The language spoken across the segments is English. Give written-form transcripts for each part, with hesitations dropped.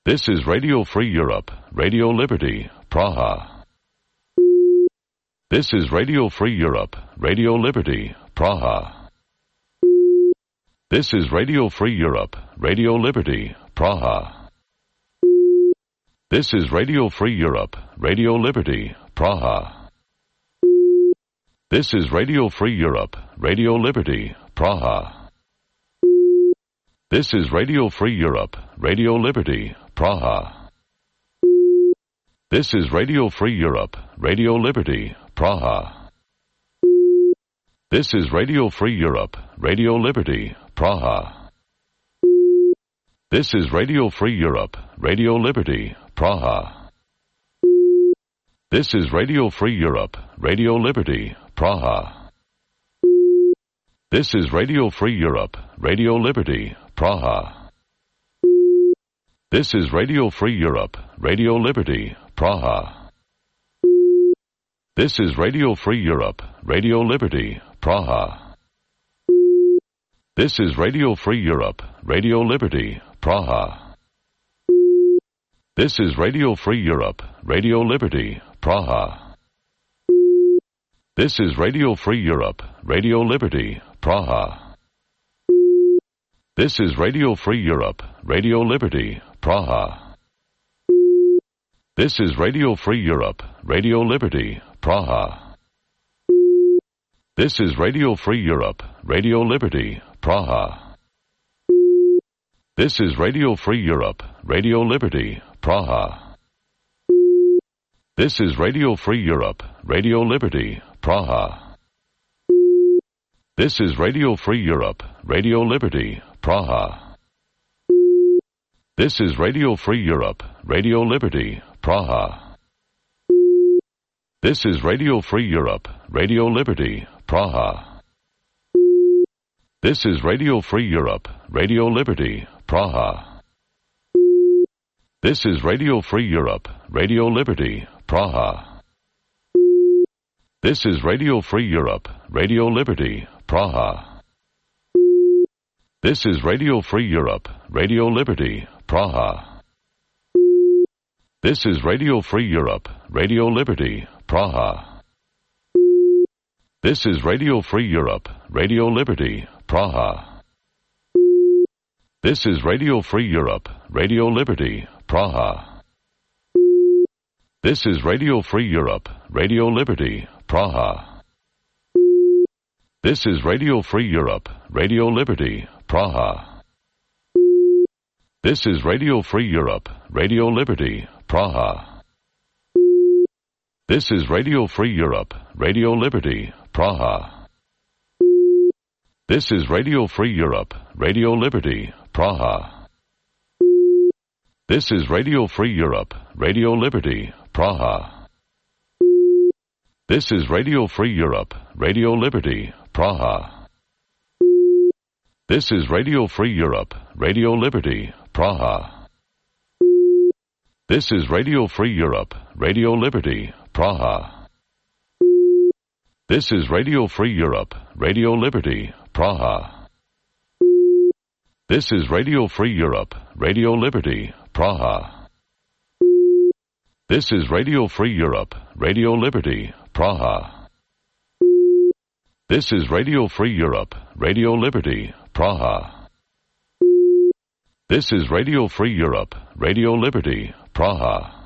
This is Radio Free Europe, Radio Liberty, Praha. This is Radio Free Europe, Radio Liberty, Praha. This is Radio Free Europe, Radio Liberty, Praha. This is Radio Free Europe, Radio Liberty, Praha. This is Radio Free Europe, Radio Liberty, Praha. This is Radio Free Europe, Radio Liberty, Praha. This is Radio Free Europe, Radio Liberty, Praha. This is Radio Free Europe, Radio Liberty, Praha. This is Radio Free Europe, Radio Liberty, Praha. This is Radio Free Europe, Radio Liberty, Praha. This is Radio Free Europe, Radio Liberty, Praha. This is Radio Free Europe, Radio Liberty, Praha. This is Radio Free Europe, Radio Liberty, Praha. This is Radio Free Europe, Radio Liberty, Praha. This is Radio Free Europe, Radio Liberty, Praha. This is Radio Free Europe, Radio Liberty, Praha. This is Radio Free Europe, Radio Liberty, Praha. This is Radio Free Europe, Radio Liberty, Praha. This is Radio Free Europe, Radio Liberty, Praha. This is Radio Free Europe, Radio Liberty, Praha. This is Radio Free Europe, Radio Liberty, Praha. This is Radio Free Europe, Radio Liberty, Praha. This is Radio Free Europe, Radio Liberty, Praha. This is Radio Free Europe, Radio Liberty, Praha. This is Radio Free Europe, Radio Liberty, Praha. This is Radio Free Europe, Radio Liberty, Praha. This is Radio Free Europe, Radio Liberty, Praha. This is Radio Free Europe, Radio Liberty, Praha. This is Radio Free Europe, Radio Liberty, Praha. This is Radio Free Europe, Radio Liberty, Praha. This is Radio Free Europe, Radio Liberty, Praha. This is Radio Free Europe, Radio Liberty, Praha. This is Radio Free Europe, Radio Liberty, Praha. This is Radio Free Europe, Radio Liberty, Praha. This is Radio Free Europe, Radio Liberty, Praha. This is Radio Free Europe, Radio Liberty, Praha. This is Radio Free Europe, Radio Liberty, Praha. This is Radio Free Europe, Radio Liberty, Praha. This is Radio Free Europe, Radio Liberty, Praha. This is Radio Free Europe, Radio Liberty, Praha. This is Radio Free Europe, Radio Liberty, Praha. This is Radio Free Europe, Radio Liberty, Praha. This is Radio Free Europe, Radio Liberty, Praha. This is Radio Free Europe, Radio Liberty, Praha. This is Radio Free Europe, Radio Liberty, Praha.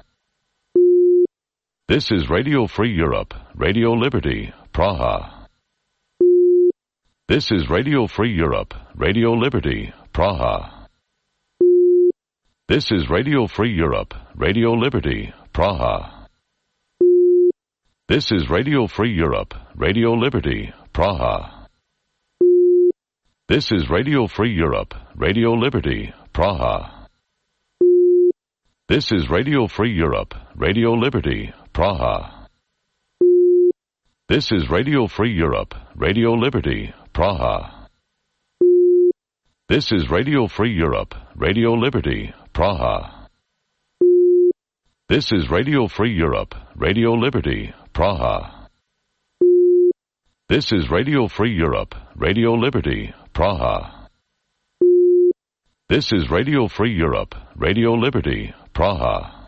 This is Radio Free Europe, Radio Liberty, Praha. This is Radio Free Europe, Radio Liberty, Praha. This is Radio Free Europe, Radio Liberty, Praha. This is Radio Free Europe, Radio Liberty, Praha. This is Radio Free Europe, Radio Liberty, Praha. This is Radio Free Europe, Radio Liberty, Praha. This is Radio Free Europe, Radio Liberty, Praha. This is Radio Free Europe, Radio Liberty, Praha. This is Radio Free Europe, Radio Liberty, Praha. This is Radio Free Europe, Radio Liberty, Praha. This is Radio Free Europe, Radio Liberty, Praha.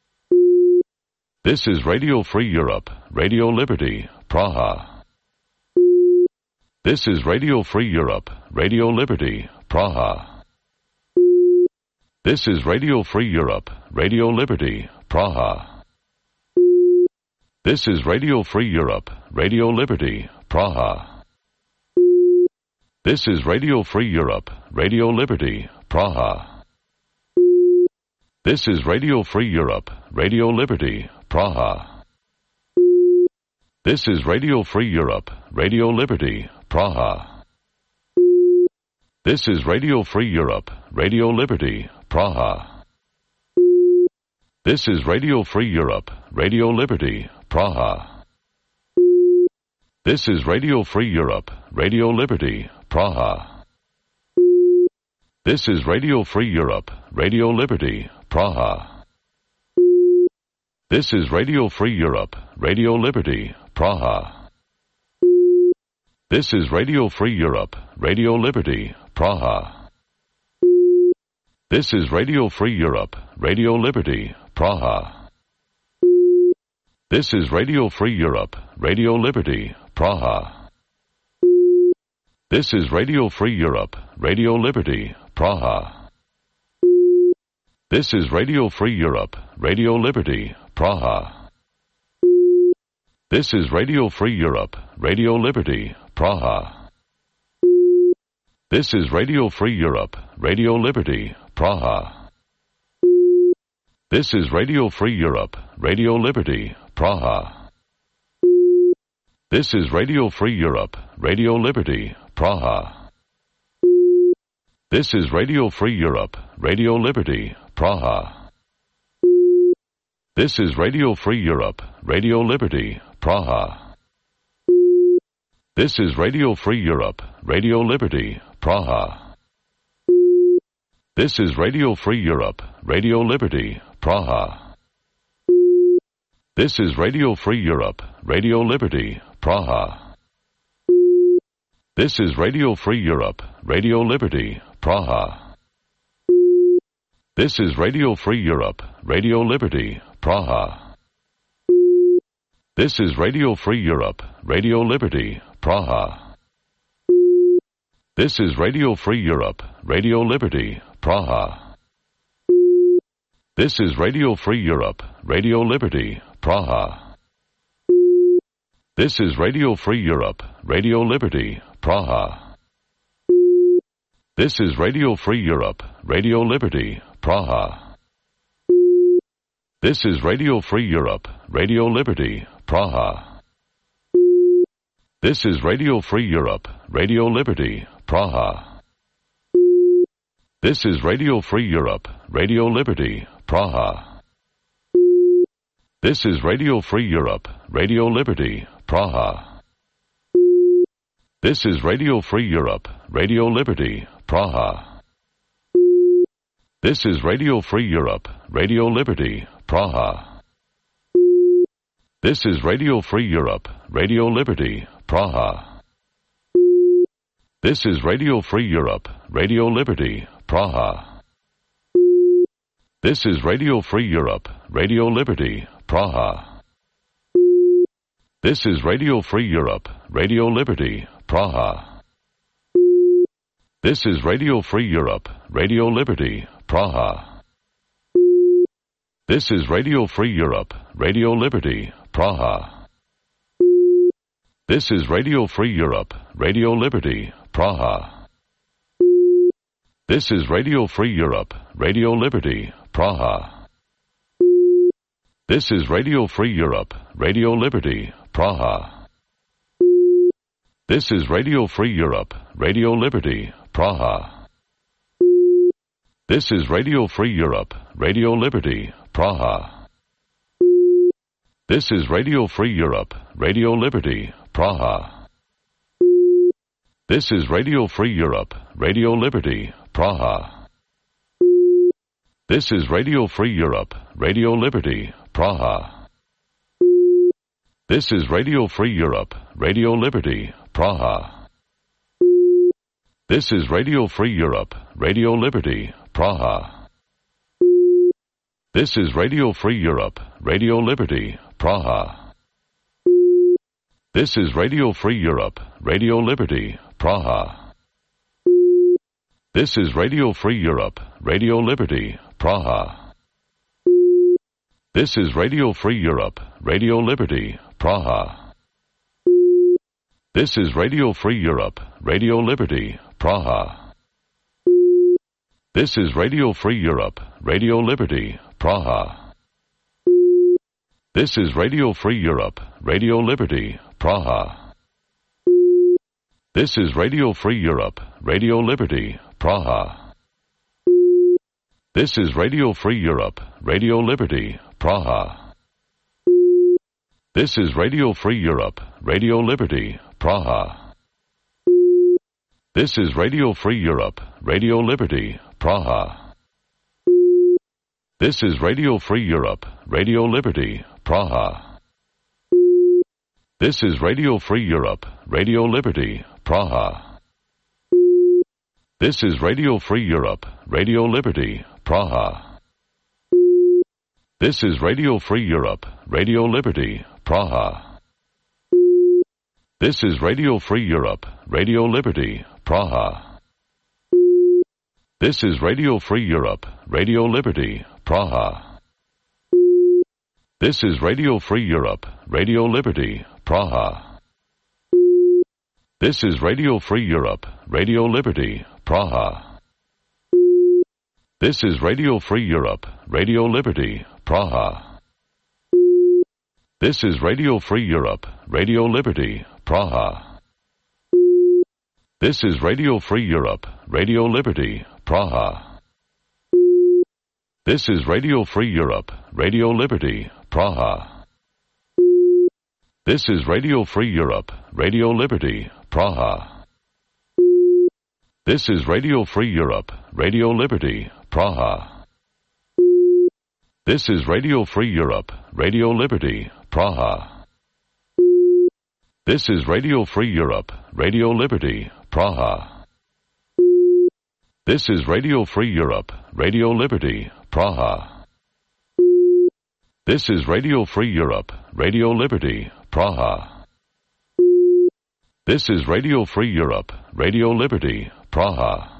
This is Radio Free Europe, Radio Liberty, Praha. This is Radio Free Europe, Radio Liberty, Praha. This is Radio Free Europe, Radio Liberty, Praha. This is Radio Free Europe, Radio Liberty, Praha. This is Radio Free Europe, Radio Liberty, Praha. This is Radio Free Europe, Radio Liberty, Praha. This is Radio Free Europe, Radio Liberty, Praha. This is Radio Free Europe, Radio Liberty, Praha. This is Radio Free Europe, Radio Liberty, Praha. This is Radio Free Europe, Radio Liberty, Praha. This is Radio Free Europe, Radio Liberty, Praha. This is Radio Free Europe, Radio Liberty, Praha. This is Radio Free Europe, Radio Liberty, Praha. This is Radio Free Europe, Radio Liberty, Praha. This is Radio Free Europe, Radio Liberty, Praha. This is Radio Free Europe, Radio Liberty, Praha. This is Radio Free Europe, Radio Liberty, Praha. This is Radio Free Europe, Radio Liberty, Praha. This is Radio Free Europe, Radio Liberty, Praha. This is Radio Free Europe, Radio Liberty, Praha. This is Radio Free Europe, Radio Liberty, Praha. This is Radio Free Europe, Radio Liberty, Praha. This is Radio Free Europe, Radio Liberty, Praha. This is Radio Free Europe, Radio Liberty, Praha. This is Radio Free Europe, Radio Liberty, Praha. This is Radio Free Europe, Radio Liberty, Praha. This is Radio Free Europe, Radio Liberty, Praha. This is Radio Free Europe, Radio Liberty, Praha. This is Radio Free Europe, Radio Liberty, Praha. This is Radio Free Europe, Radio Liberty, Praha. This is Radio Free Europe, Radio Liberty, Praha. This is Radio Free Europe, Radio Liberty, Praha. This is Radio Free Europe, Radio Liberty, Praha. This is Radio Free Europe, Radio Liberty, Praha. This is Radio Free Europe, Radio Liberty, Praha. This is Radio Free Europe, Radio Liberty, Praha. This is Radio Free Europe, Radio Liberty, Praha. This is Radio Free Europe, Radio Liberty, Praha. This is Radio Free Europe, Radio Liberty, Praha. This is Radio Free Europe, Radio Liberty, Praha. This is Radio Free Europe, Radio Liberty, Praha. This is Radio Free Europe, Radio Liberty, Praha. This is Radio Free Europe, Radio Liberty, Praha. This is Radio Free Europe, Radio Liberty, Praha. This is Radio Free Europe, Radio Liberty, Praha. This is Radio Free Europe, Radio Liberty, Praha. This is Radio Free Europe, Radio Liberty, Praha. This is Radio Free Europe, Radio Liberty, Praha. This is Radio Free Europe, Radio Liberty, Praha. This is Radio Free Europe, Radio Liberty, Praha. This is Radio Free Europe, Radio Liberty, Praha. This is Radio Free Europe, Radio Liberty, Praha. This is Radio Free Europe, Radio Liberty, Praha. This is Radio Free Europe, Radio Liberty, Praha. This is Radio Free Europe, Radio Liberty, Praha. This is Radio Free Europe, Radio Liberty, Praha. This is Radio Free Europe, Radio Liberty, Praha. This is Radio Free Europe, Radio Liberty, Praha. This is Radio Free Europe, Radio Liberty, Praha. This is Radio Free Europe, Radio Liberty, Praha. This is Radio Free Europe, Radio Liberty, Praha. This is Radio Free Europe, Radio Liberty, Praha. This is Radio Free Europe, Radio Liberty, Praha. This is Radio Free Europe, Radio Liberty, Praha. This is Radio Free Europe, Radio Liberty, Praha. This is Radio Free Europe, Radio Liberty, Praha. This is Radio Free Europe, Radio Liberty, Praha. This is Radio Free Europe, Radio Liberty, Praha. This is Radio Free Europe, Radio Liberty, Praha. This is Radio Free Europe, Radio Liberty, Praha. This is Radio Free Europe, Radio Liberty, Praha. This is Radio Free Europe, Radio Liberty, Praha. This is Radio Free Europe, Radio Liberty, Praha. This is Radio Free Europe, Radio Liberty, Praha. This is Radio Free Europe, Radio Liberty, Praha. This is Radio Free Europe, Radio Liberty, Praha. This is Radio Free Europe, Radio Liberty, Praha. This is Radio Free Europe, Radio Liberty, Praha. This is Radio Free Europe, Radio Liberty, Praha. This is Radio Free Europe, Radio Liberty, Praha. This is Radio Free Europe, Radio Liberty, Praha. This is Radio Free Europe, Radio Liberty, Praha. This is Radio Free Europe, Radio Liberty, Praha. This is Radio Free Europe, Radio Liberty, Praha. This is Radio Free Europe, Radio Liberty, Praha.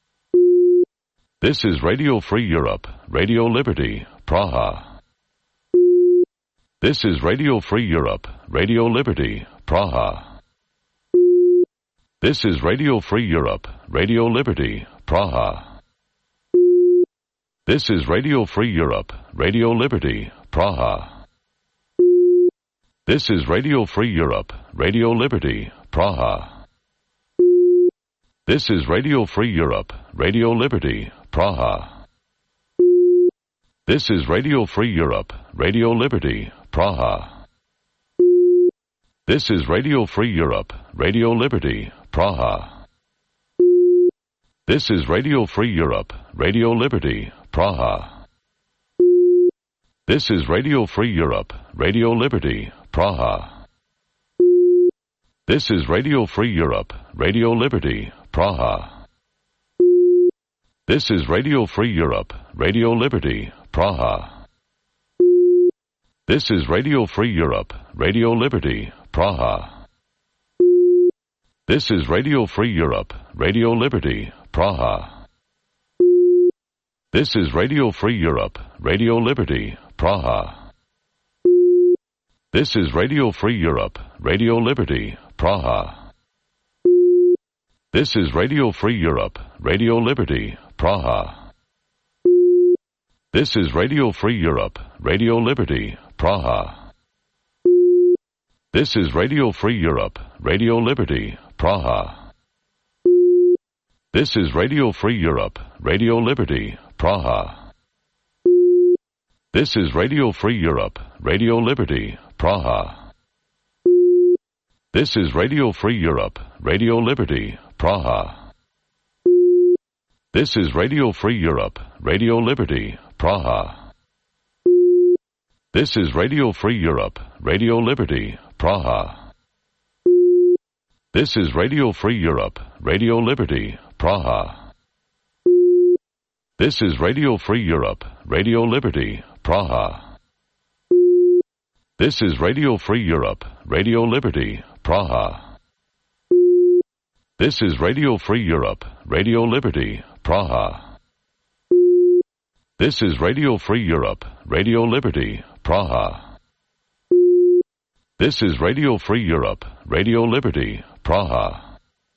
This is Radio Free Europe, Radio Liberty, Praha. This is Radio Free Europe, Radio Liberty, Praha. This is Radio Free Europe, Radio Liberty, Praha. This is Radio Free Europe, Radio Liberty, Praha. This is Radio Free Europe, Radio Liberty, Praha. This is Radio Free Europe, Radio Liberty, Praha. This is Radio Free Europe, Radio Liberty, Praha. This is Radio Free Europe, Radio Liberty, Praha. This is Radio Free Europe, Radio Liberty, Praha. This is Radio Free Europe, Radio Liberty, Praha. This is Radio Free Europe, Radio Liberty, Praha. This is Radio Free Europe, Radio Liberty, Praha. This is Radio Free Europe, Radio Liberty, Praha. This is Radio Free Europe, Radio Liberty, Praha. This is Radio Free Europe, Radio Liberty, Praha. This is Radio Free Europe, Radio Liberty, Praha. This is Radio Free Europe, Radio Liberty, Praha. This is Radio Free Europe, Radio Liberty, Praha. This is Radio Free Europe, Radio Liberty, Praha. This is Radio Free Europe, Radio Liberty, Praha. This is Radio Free Europe, Radio Liberty, Praha. This is Radio Free Europe, Radio Liberty, Praha. This is Radio Free Europe, Radio Liberty, Praha. This is Radio Free Europe, Radio Liberty, Praha. This is Radio Free Europe, Radio Liberty, Praha. This is Radio Free Europe, Radio Liberty, Praha. This is Radio Free Europe, Radio Liberty, Praha. This is Radio Free Europe, Radio Liberty, Praha. This is Radio Free Europe, Radio Liberty, Praha. This is Radio Free Europe, Radio Liberty, Praha.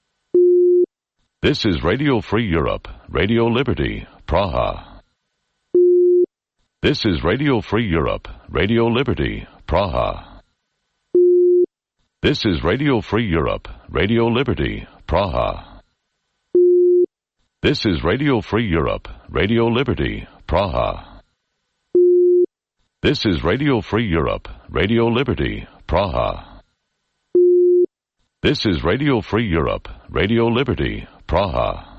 This is Radio Free Europe, Radio Liberty, Praha. This is Radio Free Europe, Radio Liberty, Praha. This is Radio Free Europe, Radio Liberty, Praha. This is Radio Free Europe, Radio Liberty, Praha. This is Radio Free Europe, Radio Liberty, Praha. This is Radio Free Europe, Radio Liberty, Praha.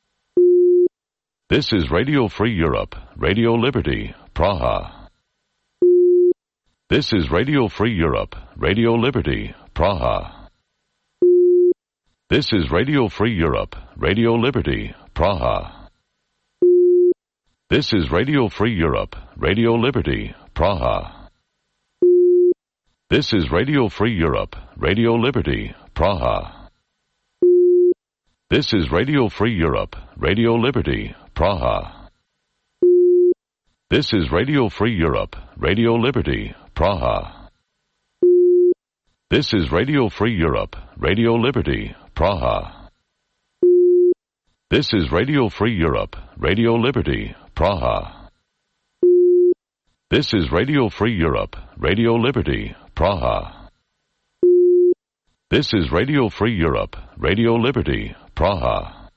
This is Radio Free Europe, Radio Liberty, Praha. This is Radio Free Europe, Radio Liberty, Praha. This is Radio Free Europe, Radio Liberty, Praha. This is Radio Free Europe, Radio Liberty, Praha. This is Radio Free Europe, Radio Liberty, Praha. This is Radio Free Europe, Radio Liberty, Praha. This is Radio Free Europe, Radio Liberty, Praha. This is Radio Free Europe, Radio Liberty, Praha. This is Radio Free Europe, Radio Liberty, Praha. This is Radio Free Europe, Radio Liberty, Praha. This is Radio Free Europe, Radio Liberty, Praha.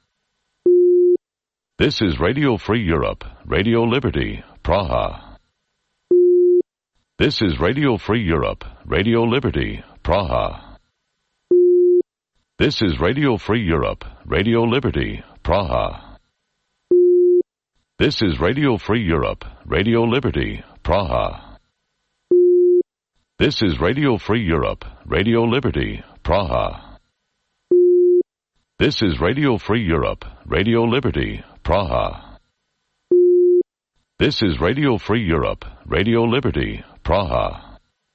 This is Radio Free Europe, Radio Liberty, Praha. This is Radio Free Europe, Radio Liberty, Praha. This is Radio Free Europe, Radio Liberty, Praha. This is Radio Free Europe, Radio Liberty, Praha. This is Radio Free Europe, Radio Liberty, Praha. This is Radio Free Europe, Radio Liberty, Praha. This is Radio Free Europe, Radio Liberty, Praha.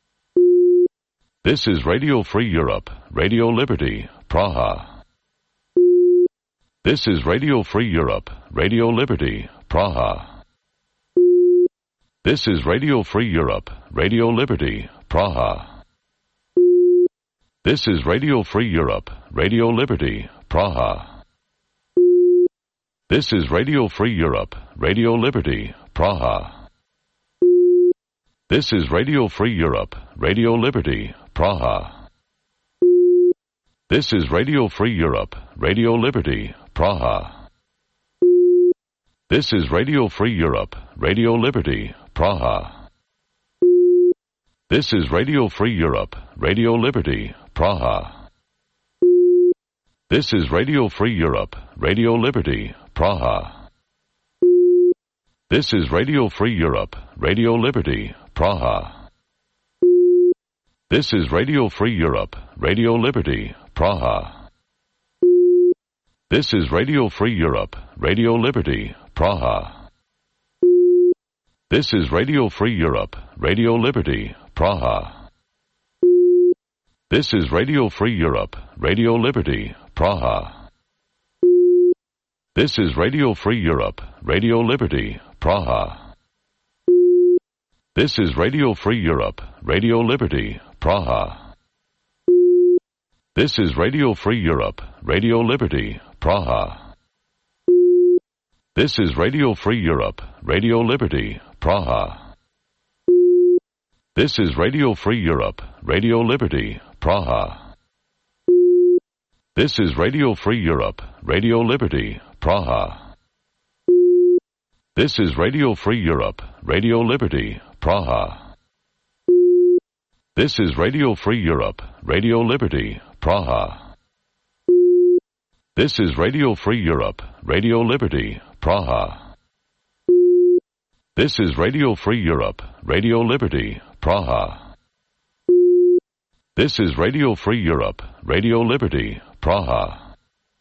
This is Radio Free Europe, Radio Liberty, Praha. This is Radio Free Europe, Radio Liberty, Praha. This is Radio Free Europe, Radio Liberty, Praha. This is Radio Free Europe, Radio Liberty, Praha. This is Radio Free Europe, Radio Liberty, Praha. This is Radio Free Europe, Radio Liberty, Praha. This is Radio Free Europe, Radio Liberty, Praha. This is Radio Free Europe, Radio Liberty, Praha. This is Radio Free Europe, Radio Liberty, Praha. This is Radio Free Europe, Radio Liberty, Praha. This is Radio Free Europe, Radio Liberty, Praha. This is Radio Free Europe, Radio Liberty, Praha. This is Radio Free Europe, Radio Liberty, Praha. This is Radio Free Europe, Radio Liberty, Praha. This is Radio Free Europe, Radio Liberty, Praha. This is Radio Free Europe, Radio Liberty, Praha. This is Radio Free Europe, Radio Liberty, Praha. This is Radio Free Europe, Radio Liberty, Praha. This is Radio Free Europe, Radio Liberty, Praha. This is Radio Free Europe, Radio Liberty, Praha. This is Radio Free Europe, Radio Liberty, Praha. This is Radio Free Europe, Radio Liberty, Praha. This is Radio Free Europe, Radio Liberty, Praha. This is Radio Free Europe, Radio Liberty, Praha. This is Radio Free Europe, Radio Liberty, Praha. This is Radio Free Europe, Radio Liberty, Praha.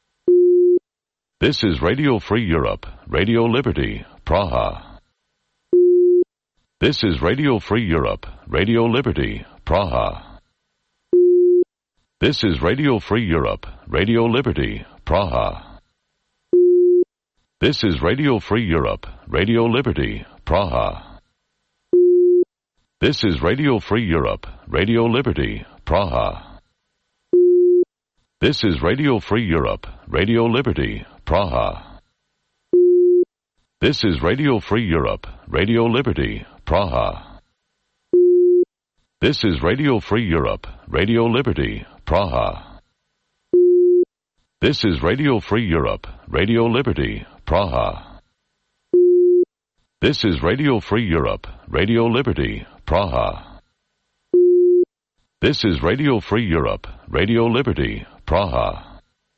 This is Radio Free Europe, Radio Liberty, Praha. This is Radio Free Europe, Radio Liberty, Praha. This is Radio Free Europe, Radio Liberty, Praha. This is Radio Free Europe, Radio Liberty, Praha. This is Radio Free Europe, Radio Liberty, Praha. This is Radio Free Europe, Radio Liberty, Praha. This is Radio Free Europe, Radio Liberty, Praha. This is Radio Free Europe, Radio Liberty, Praha. This is Radio Free Europe, Radio Liberty, Praha. This is Radio Free Europe, Radio Liberty, Praha. This is Radio Free Europe, Radio Liberty, Praha.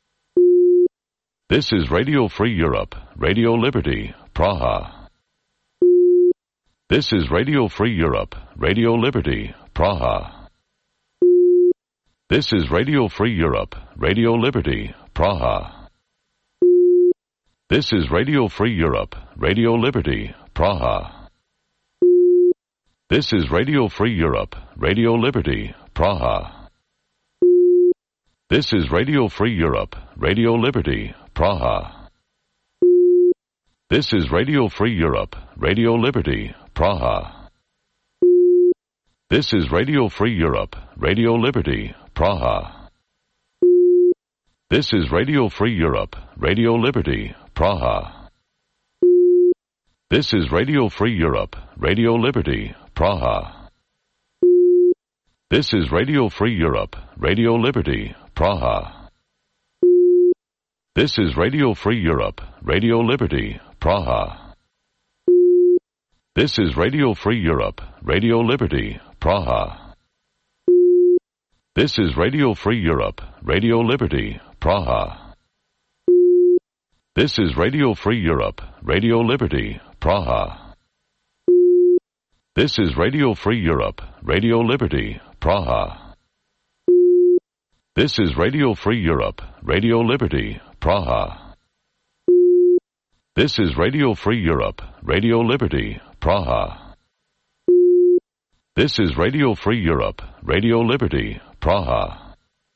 This is Radio Free Europe, Radio Liberty, Praha. This is Radio Free Europe, Radio Liberty, Praha. This is Radio Free Europe, Radio Liberty, Praha. This is Radio Free Europe, Radio Liberty, Praha. This is Radio Free Europe, Radio Liberty, Praha. This is Radio Free Europe, Radio Liberty, Praha. This is Radio Free Europe, Radio Liberty, Praha. This is Radio Free Europe, Radio Liberty, Praha. This is Radio Free Europe, Radio Liberty, Praha. This is Radio Free Europe, Radio Liberty, Praha. This is Radio Free Europe, Radio Liberty, Praha. This is Radio Free Europe, Radio Liberty, Praha. This is Radio Free Europe, Radio Liberty, Praha. This is Radio Free Europe, Radio Liberty, Praha. This is Radio Free Europe, Radio Liberty, Praha. This is Radio Free Europe, Radio Liberty, Praha. This is Radio Free Europe, Radio Liberty, Praha. This is Radio Free Europe, Radio Liberty, Praha. This is Radio Free Europe, Radio Liberty, Praha.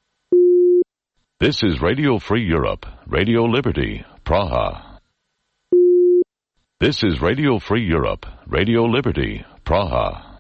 This is Radio Free Europe, Radio Liberty, Praha. This is Radio Free Europe, Radio Liberty, Praha.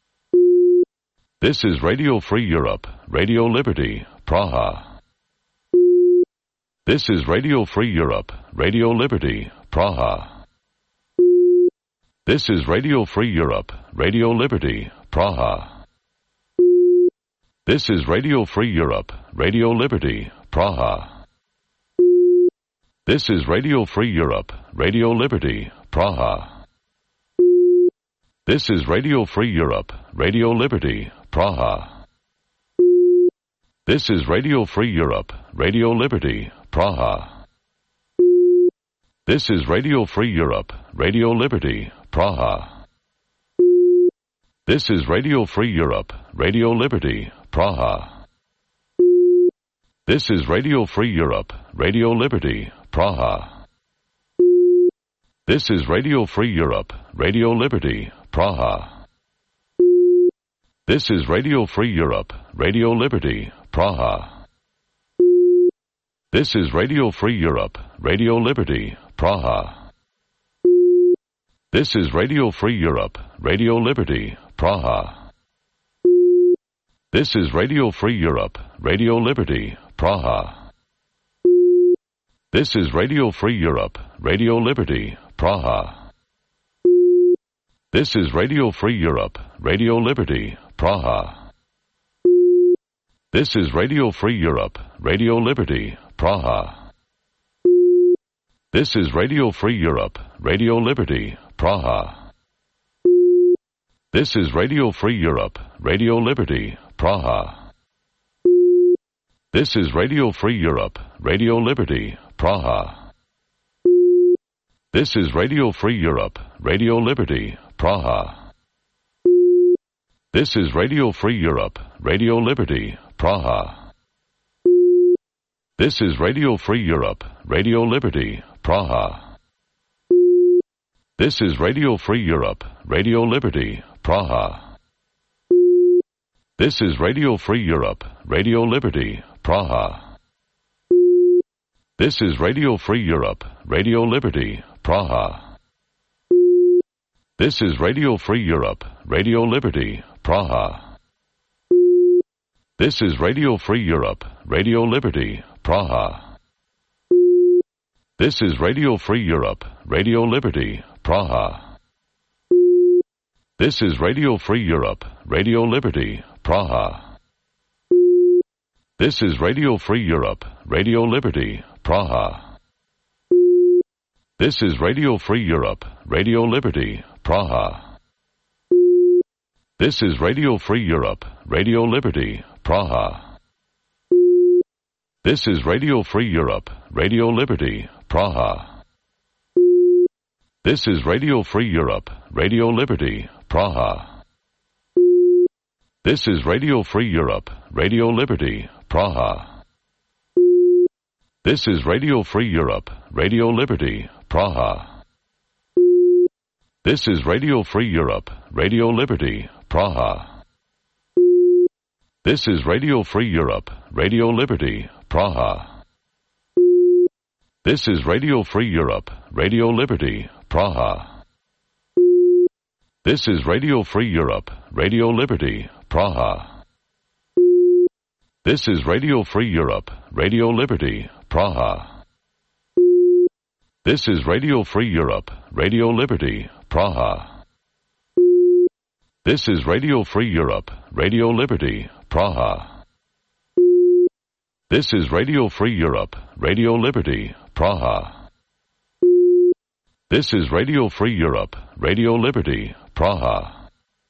This is Radio Free Europe, Radio Liberty, Praha. This is Radio Free Europe, Radio Liberty, Praha. This is Radio Free Europe, Radio Liberty, Praha. This is Radio Free Europe, Radio Liberty, Praha. This is Radio Free Europe, Radio Liberty, Praha. This is Radio Free Europe, Radio Liberty, Praha. This is Radio Free Europe, Radio Liberty, Praha. This is Radio Free Europe, Radio Liberty, Praha. This is Radio Free Europe, Radio Liberty, Praha. This is Radio Free Europe, Radio Liberty, Praha. This is Radio Free Europe, Radio Liberty, Praha. This is Radio Free Europe, Radio Liberty, Praha. This is Radio Free Europe, Radio Liberty, Praha. This is Radio Free Europe, Radio Liberty, Praha. This is Radio Free Europe, Radio Liberty, Praha. This is Radio Free Europe, Radio Liberty, Praha. This is Radio Free Europe, Radio Liberty, Praha. This is Radio Free Europe, Radio Liberty, Praha. This is Radio Free Europe, Radio Liberty, Praha. This is Radio Free Europe, Radio Liberty, Praha. This is Radio Free Europe, Radio Liberty, Praha. This is Radio Free Europe, Radio Liberty, Praha. This is Radio Free Europe, Radio Liberty, Praha. This is Radio Free Europe, Radio Liberty, Praha. This is Radio Free Europe, Radio Liberty, Praha. This is Radio Free Europe, Radio Liberty, Praha. This is Radio Free Europe, Radio Liberty, Praha. This is Radio Free Europe, Radio Liberty, Praha. This is Radio Free Europe, Radio Liberty, Praha. This is Radio Free Europe, Radio Liberty, Praha. This is Radio Free Europe, Radio Liberty, Praha. This is Radio Free Europe, Radio Liberty, Praha. This is Radio Free Europe, Radio Liberty, Praha. This is Radio Free Europe, Radio Liberty, Praha. This is Radio Free Europe, Radio Liberty, Praha. This is Radio Free Europe, Radio Liberty, Praha. This is Radio Free Europe, Radio Liberty, Praha. This is Radio Free Europe, Radio Liberty, Praha. This is Radio Free Europe, Radio Liberty, Praha. This is Radio Free Europe, Radio Liberty, Praha. This is Radio Free Europe, Radio Liberty, Praha. This is Radio Free Europe, Radio Liberty, Praha. This is Radio Free Europe, Radio Liberty, Praha. This is Radio Free Europe, Radio Liberty, Praha. This is Radio Free Europe, Radio Liberty, Praha. This is Radio Free Europe, Radio Liberty, Praha. This is Radio Free Europe, Radio Liberty, Praha.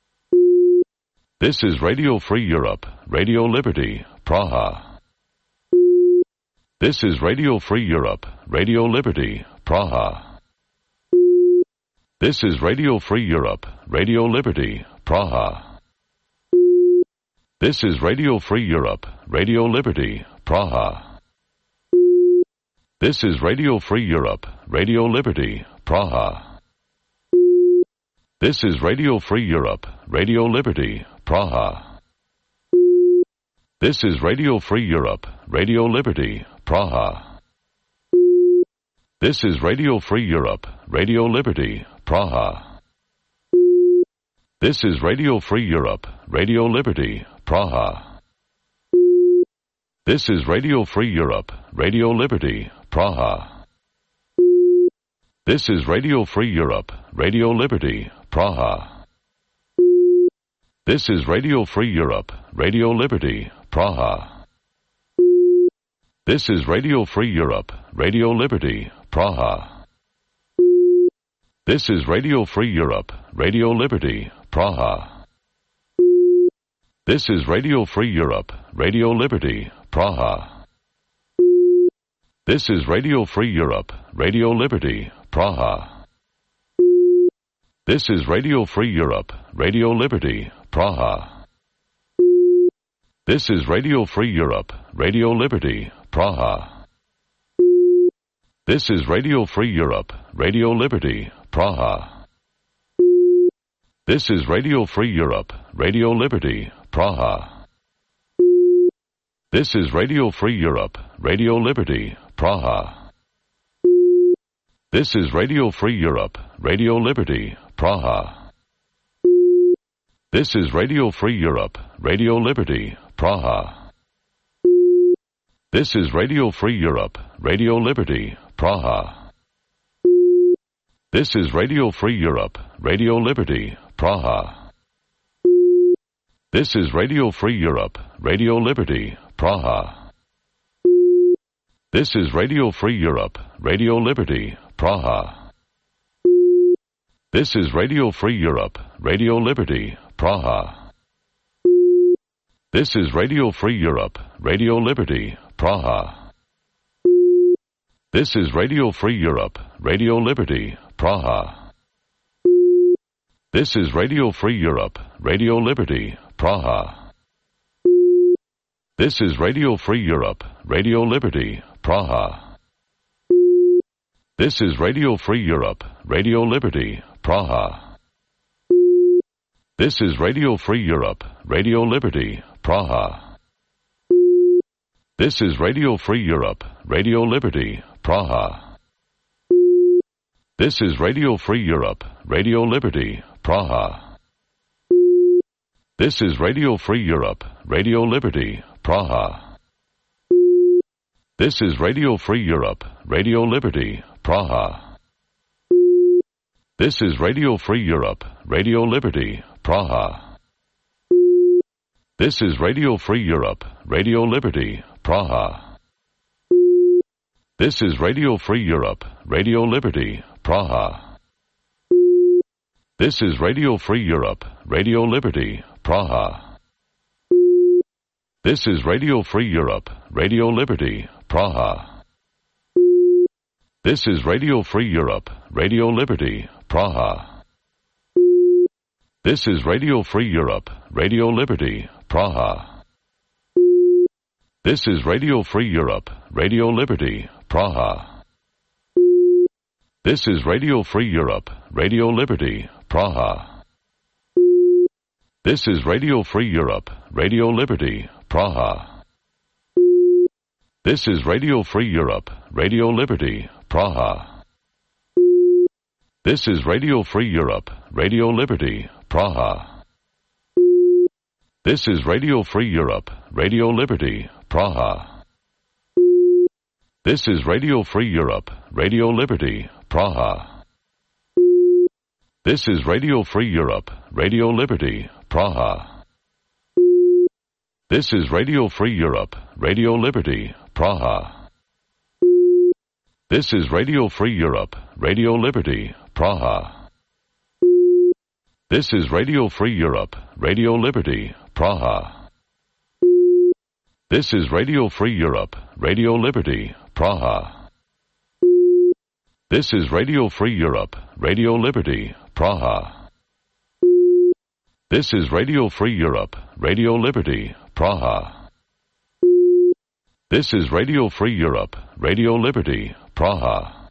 This is Radio Free Europe, Radio Liberty, Praha. This is Radio Free Europe, Radio Liberty, Praha. This is Radio Free Europe, Radio Liberty, Praha. This is Radio Free Europe, Radio Liberty, Praha. This is Radio Free Europe, Radio Liberty, Praha. This is Radio Free Europe, Radio Liberty, Praha. This is Radio Free Europe, Radio Liberty, Praha. This is Radio Free Europe, Radio Liberty, Praha. This is Radio Free Europe, Radio Liberty, Praha. This is Radio Free Europe, Radio Liberty, Praha. This is Radio Free Europe, Radio Liberty, Praha. This is Radio Free Europe, Radio Liberty, Praha. This is Radio Free Europe, Radio Liberty, Praha. This is Radio Free Europe, Radio Liberty, Praha. This is Radio Free Europe, Radio Liberty, Praha. This is Radio Free Europe, Radio Liberty, Praha. This is Radio Free Europe, Radio Liberty, Praha. This is Radio Free Europe, Radio Liberty, Praha. This is Radio Free Europe, Radio Liberty, Praha. This is Radio Free Europe, Radio Liberty, Praha. This is Radio Free Europe, Radio Liberty, Praha. This is Radio Free Europe, Radio Liberty, Praha. This is Radio Free Europe, Radio Liberty, Praha. This is Radio Free Europe, Radio Liberty, Praha. This is Radio Free Europe, Radio Liberty, Praha. This is Radio Free Europe, Radio Liberty, Praha. This is Radio Free Europe, Radio Liberty, Praha. This is Radio Free Europe, Radio Liberty, Praha. This is Radio Free Europe, Radio Liberty, Praha. This is Radio Free Europe, Radio Liberty, Praha. This is Radio Free Europe, Radio Liberty, Praha. This is Radio Free Europe, Radio Liberty, Praha. This is Radio Free Europe, Radio Liberty, Praha. This is Radio Free Europe, Radio Liberty, Praha. This is Radio Free Europe, Radio Liberty, Praha. This is Radio Free Europe, Radio Liberty, Praha. This is Radio Free Europe, Radio Liberty, Praha. This is Radio Free Europe, Radio Liberty, Praha. This is Radio Free Europe, Radio Liberty, Praha. This is Radio Free Europe, Radio Liberty, Praha. This is Radio Free Europe, Radio Liberty, Praha. This is Radio Free Europe, Radio Liberty, Praha. This is Radio Free Europe, Radio Liberty, Praha. This is Radio Free Europe, Radio Liberty, Praha. This is Radio Free Europe, Radio Liberty, Praha. This is Radio Free Europe, Radio Liberty, Praha. This is Radio Free Europe, Radio Liberty, Praha. This is Radio Free Europe, Radio Liberty, Praha. This is Radio Free Europe, Radio Liberty, Praha. This is Radio Free Europe, Radio Liberty, Praha. This is Radio Free Europe, Radio Liberty, Praha. This is Radio Free Europe, Radio Liberty, Praha. This is Radio Free Europe, Radio Liberty, Praha. This is Radio Free Europe, Radio Liberty, Praha. This is Radio Free Europe, Radio Liberty, Praha. This is Radio Free Europe, Radio Liberty, Praha. This is Radio Free Europe, Radio Liberty, Praha. This is Radio Free Europe, Radio Liberty, Praha. This is Radio Free Europe, Radio Liberty, Praha. This is Radio Free Europe, Radio Liberty, Praha.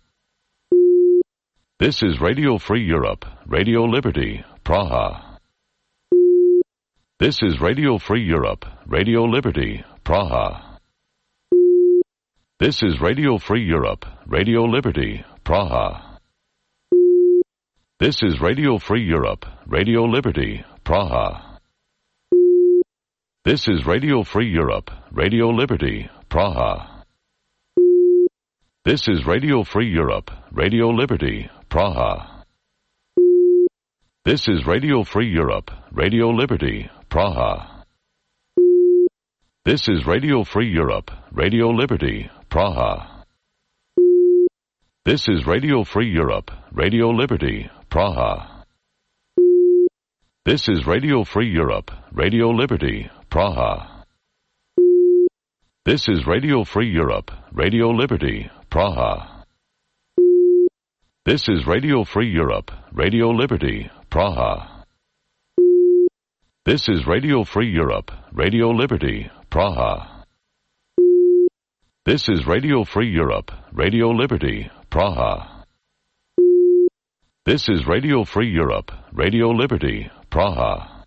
This is Radio Free Europe, Radio Liberty, Praha. This is Radio Free Europe, Radio Liberty, Praha. This is Radio Free Europe, Radio Liberty, Praha. This is Radio Free Europe, Radio Liberty, Praha. This is Radio Free Europe, Radio Liberty, Praha. This is Radio Free Europe, Radio Liberty, Praha. This is Radio Free Europe, Radio Liberty, Praha. This is Radio Free Europe, Radio Liberty, Praha. This is Radio Free Europe, Radio Liberty, Praha. This is Radio Free Europe, Radio Liberty, Praha. This is Radio Free Europe, Radio Liberty, Praha. This is Radio Free Europe, Radio Liberty, Praha. This is Radio Free Europe, Radio Liberty, Praha. This is Radio Free Europe, Radio Liberty, Praha. This is Radio Free Europe, Radio Liberty, Praha.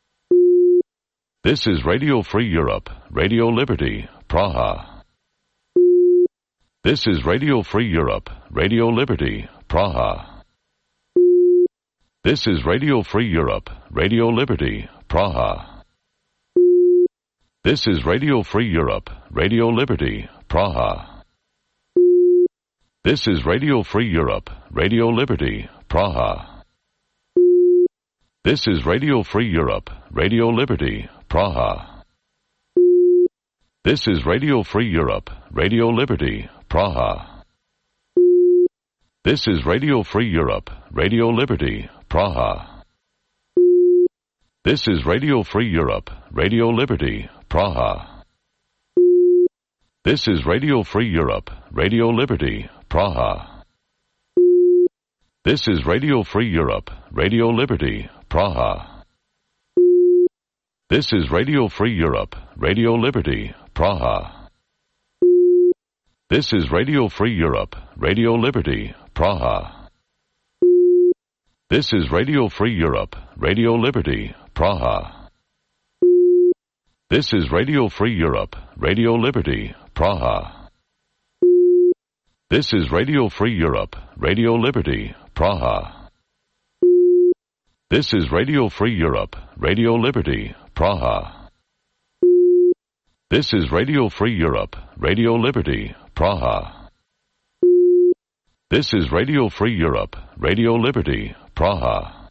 This is Radio Free Europe, Radio Liberty, Praha. This is Radio Free Europe, Radio Liberty, Praha. This is Radio Free Europe, Radio Liberty, Praha. This is Radio Free Europe, Radio Liberty, Praha. This is Radio Free Europe, Radio Liberty, Praha. This is Radio Free Europe, Radio Liberty, Praha. This is Radio Free Europe, Radio Liberty, Praha. This is Radio Free Europe, Radio Liberty, Praha. This is Radio Free Europe, Radio Liberty, Praha. This is Radio Free Europe, Radio Liberty, Praha. This is Radio Free Europe, Radio Liberty, Praha. This is Radio Free Europe, Radio Liberty, Praha. This is Radio Free Europe, Radio Liberty, Praha. This is Radio Free Europe, Radio Liberty, Praha. This is Radio Free Europe, Radio Liberty, Praha. This is Radio Free Europe, Radio Liberty, Praha. This is Radio Free Europe, Radio Liberty, Praha. This is Radio Free Europe, Radio Liberty, Praha. This is Radio Free Europe, Radio Liberty, Praha.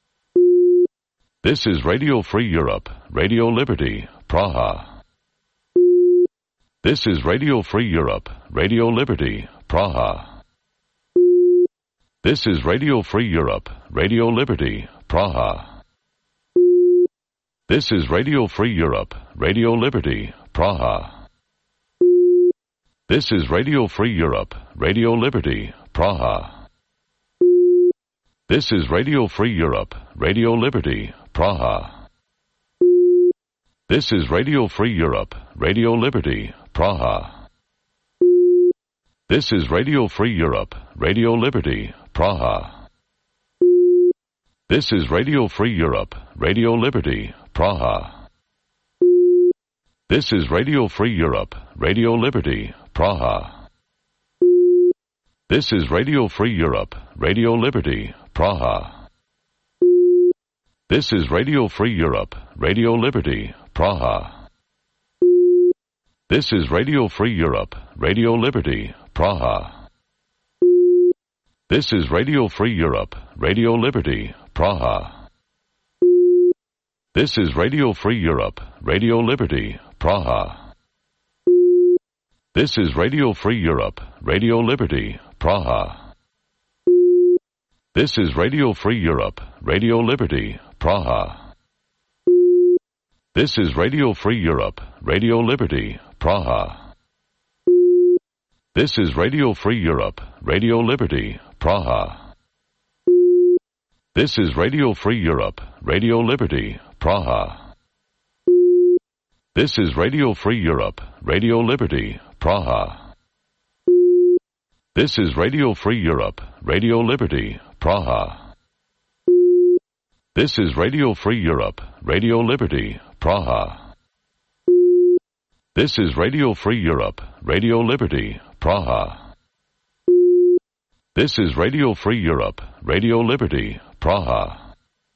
This is Radio Free Europe, Radio Liberty, Praha. This is Radio Free Europe, Radio Liberty, Praha. This is Radio Free Europe, Radio Liberty, Praha. This is Radio Free Europe, Radio Liberty, Praha. This is Radio Free Europe, Radio Liberty, Praha. This is Radio Free Europe, Radio Liberty, Praha. This is Radio Free Europe, Radio Liberty, Praha. This is Radio Free Europe, Radio Liberty, Praha. This is Radio Free Europe, Radio Liberty, Praha. This is Radio Free Europe, Radio Liberty, Praha. This is Radio Free Europe, Radio Liberty, Praha. This is Radio Free Europe, Radio Liberty, Praha. This is Radio Free Europe, Radio Liberty, Praha. This is Radio Free Europe, Radio Liberty, Praha. This is Radio Free Europe, Radio Liberty, Praha. This is Radio Free Europe, Radio Liberty, Praha. This is Radio Free Europe, Radio Liberty, Praha. This is Radio Free Europe, Radio Liberty, Praha. This is Radio Free Europe, Radio Liberty, Praha. This is Radio Free Europe, Radio Liberty, Praha. This is Radio Free Europe, Radio Liberty, Praha. This is Radio Free Europe, Radio Liberty, Praha. This is Radio Free Europe, Radio Liberty, Praha. This is Radio Free Europe, Radio Liberty, Praha. This is Radio Free Europe, Radio Liberty, Praha.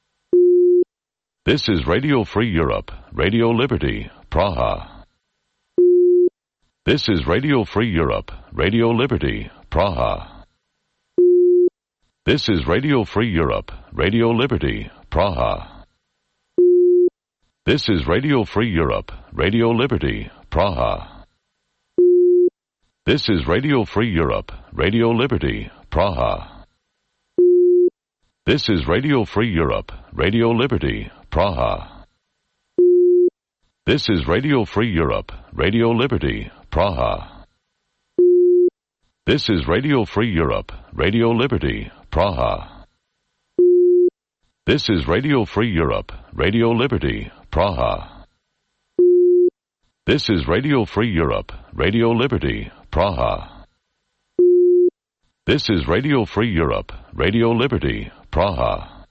This is Radio Free Europe, Radio Liberty, Praha. This is Radio Free Europe, Radio Liberty, Praha. This is Radio Free Europe, Radio Liberty, Praha. This is Radio Free Europe, Radio Liberty, Praha. This is Radio Free Europe, Radio Liberty, Praha. This is Radio Free Europe, Radio Liberty, Praha. This is Radio Free Europe, Radio Liberty, Praha. This is Radio Free Europe, Radio Liberty, Praha. This is Radio Free Europe, Radio Liberty, Praha. This is Radio Free Europe, Radio Liberty, Praha. This is Radio Free Europe, Radio Liberty, Praha.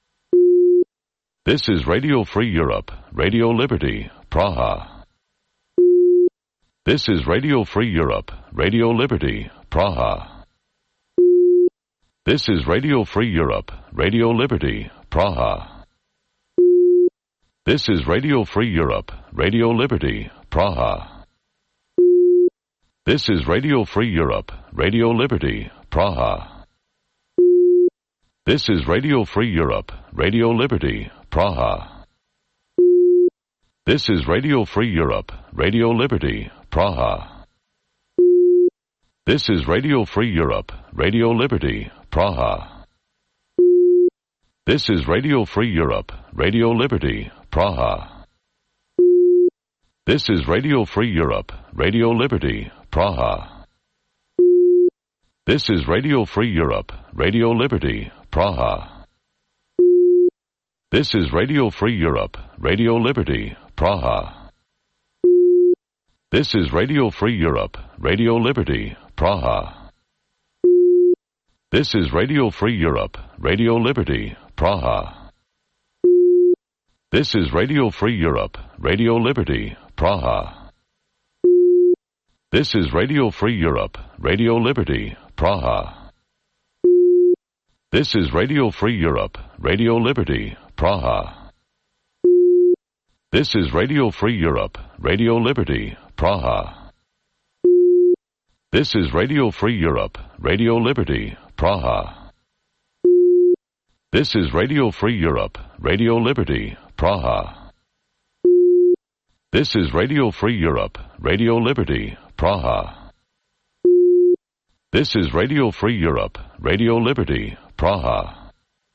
This is Radio Free Europe, Radio Liberty, Praha. This is Radio Free Europe, Radio Liberty, Praha. This is Radio Free Europe, Radio Liberty, Praha. This is Radio Free Europe, Radio Liberty, Praha. This is Radio Free Europe, Radio Liberty, Praha. This is Radio Free Europe, Radio Liberty, Praha. This is Radio Free Europe, Radio Liberty, Praha. This is Radio Free Europe, Radio Liberty, Praha. This is Radio Free Europe, Radio Liberty, Praha. This is Radio Free Europe, Radio Liberty, Praha. This is Radio Free Europe, Radio Liberty, Praha. This is Radio Free Europe, Radio Liberty, Praha. This is Radio Free Europe, Radio Liberty, Praha. This is Radio Free Europe, Radio Liberty, Praha. This is Radio Free Europe, Radio Liberty, Praha. This is Radio Free Europe, Radio Liberty, Praha. This is Radio Free Europe, Radio Liberty, Praha. This is Radio Free Europe, Radio Liberty, Praha. This is Radio Free Europe, Radio Liberty, Praha. This is Radio Free Europe, Radio Liberty, Praha. This is Radio Free Europe, Radio Liberty, Praha. This is Radio Free Europe, Radio Liberty, Praha.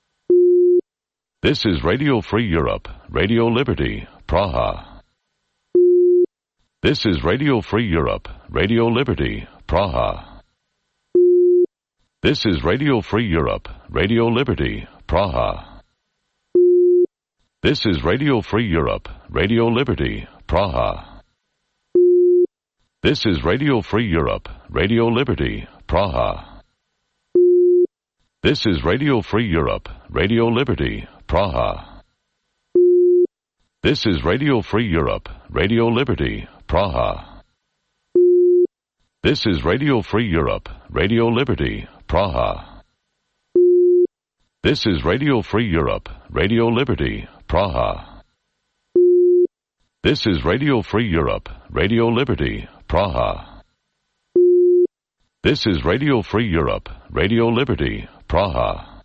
This is Radio Free Europe, Radio Liberty, Praha. This is Radio Free Europe, Radio Liberty, Praha. This is Radio Free Europe, Radio Liberty, Praha. This is Radio Free Europe, Radio Liberty, Praha. This is Radio Free Europe, Radio Liberty, Praha. This is Radio Free Europe, Radio Liberty, Praha. This is Radio Free Europe, Radio Liberty, Praha. This is Radio Free Europe, Radio Liberty, Praha. This is Radio Free Europe, Radio Liberty, Praha. This is Radio Free Europe, Radio Liberty, Praha. This is Radio Free Europe, Radio Liberty, Praha.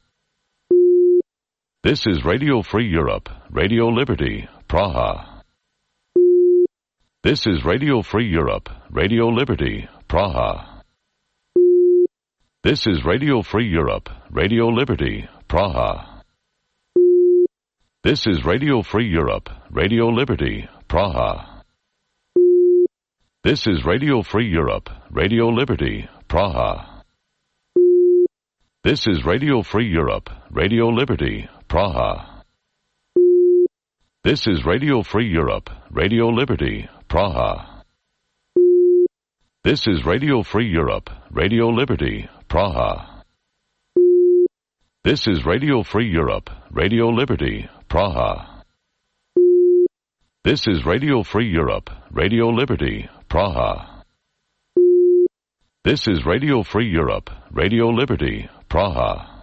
This is Radio Free Europe, Radio Liberty, Praha. This is Radio Free Europe, Radio Liberty, Praha. This is Radio Free Europe, Radio Liberty, Praha. This is Radio Free Europe, Radio Liberty, Praha. This is Radio Free Europe, Radio Liberty, Praha. This is Radio Free Europe, Radio Liberty, Praha. This is Radio Free Europe, Radio Liberty, Praha. This is Radio Free Europe, Radio Liberty, Praha. This is Radio Free Europe, Radio Liberty, Praha. This is Radio Free Europe, Radio Liberty, Praha. This is Radio Free Europe, Radio Liberty, Praha.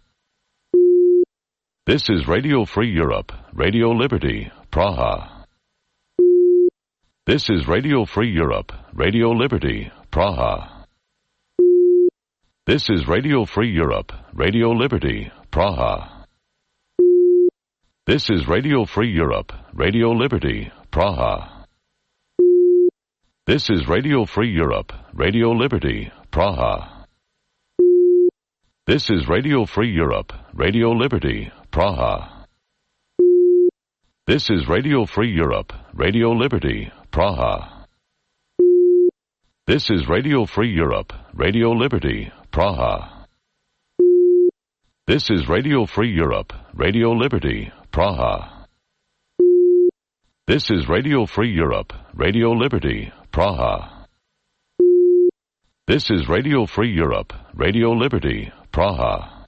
This is Radio Free Europe, Radio Liberty, Praha. This is Radio Free Europe, Radio Liberty, Praha. This is Radio Free Europe, Radio Liberty, Praha. This is Radio Free Europe, Radio Liberty, Praha. This is Radio Free Europe, Radio Liberty, Praha. This is Radio Free Europe, Radio Liberty, Praha. This is Radio Free Europe, Radio Liberty, Praha. This is Radio Free Europe, Radio Liberty, Praha. This is Radio Free Europe, Radio Liberty, Praha. This is Radio Free Europe, Radio Liberty, Praha. This is Radio Free Europe, Radio Liberty, Praha.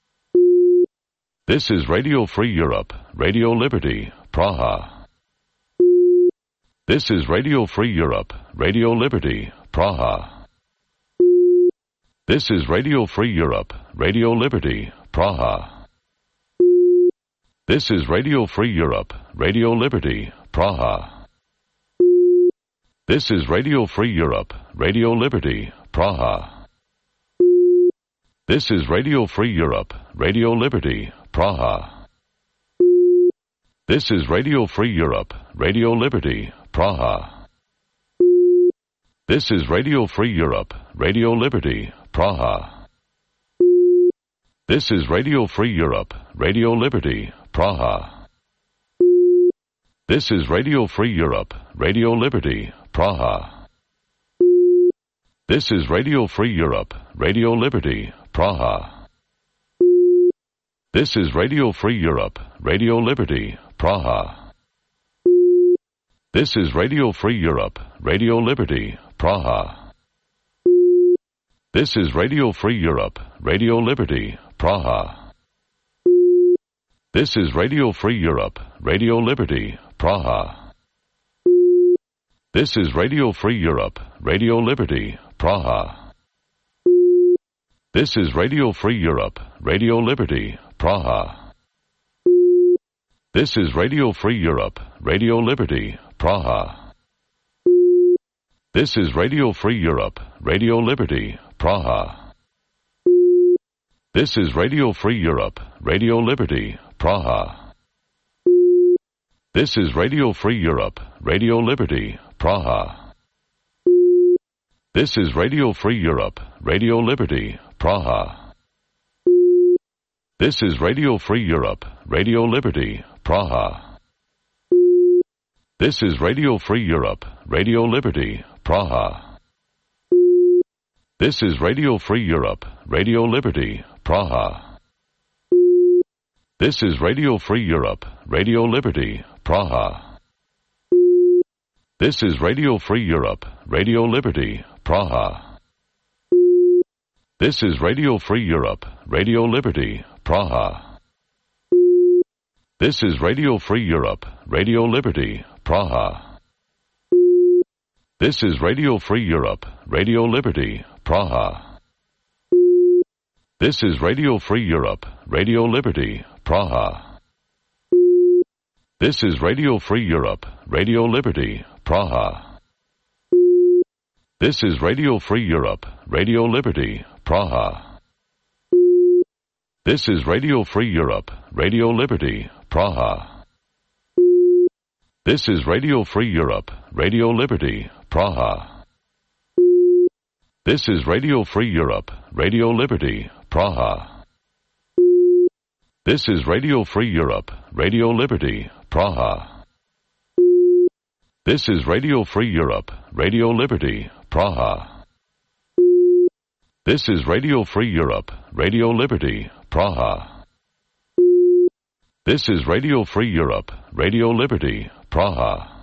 This is Radio Free Europe, Radio Liberty, Praha. This is Radio Free Europe, Radio Liberty, Praha. This is Radio Free Europe, Radio Liberty, Praha. This is Radio Free Europe, Radio Liberty, Praha. This is Radio Free Europe, Radio Liberty, Praha. This is Radio Free Europe, Radio Liberty, Praha. This is Radio Free Europe, Radio Liberty, Praha. This is Radio Free Europe, Radio Liberty, Praha. This is Radio Free Europe, Radio Liberty, Praha. This is Radio Free Europe, Radio Liberty, Praha. This is Radio Free Europe, Radio Liberty, Praha. This is Radio Free Europe, Radio Liberty, Praha. This is Radio Free Europe, Radio Liberty, Praha. This is Radio Free Europe, Radio Liberty, Praha. This is Radio Free Europe, Radio Liberty, Praha. This is Radio Free Europe, Radio Liberty, Praha. This is Radio Free Europe, Radio Liberty, Praha. This is Radio Free Europe, Radio Liberty, Praha. This is Radio Free Europe, Radio Liberty, Praha. This is Radio Free Europe, Radio Liberty, Praha. This is Radio Free Europe, Radio Liberty, Praha. This is Radio Free Europe, Radio Liberty, Praha. This is Radio Free Europe, Radio Liberty, Praha. This is Radio Free Europe, Radio Liberty, Praha. This is Radio Free Europe, Radio Liberty, Praha. This is Radio Free Europe, Radio Liberty, Praha. This is Radio Free Europe, Radio Liberty, Praha. This is Radio Free Europe, Radio Liberty, Praha. This is Radio Free Europe, Radio Liberty, Praha. This is Radio Free Europe, Radio Liberty, Praha. This is Radio Free Europe, Radio Liberty, Praha. This is Radio Free Europe, Radio Liberty, Praha. This is Radio Free Europe, Radio Liberty, Praha. This is Radio Free Europe, Radio Liberty, Praha. This is Radio Free Europe, Radio Liberty, Praha. This is Radio Free Europe, Radio Liberty, Praha. This is Radio Free Europe, Radio Liberty, Praha. This is Radio Free Europe, Radio Liberty, Praha. This is Radio Free Europe, Radio Liberty, Praha. This is Radio Free Europe, Radio Liberty, Praha.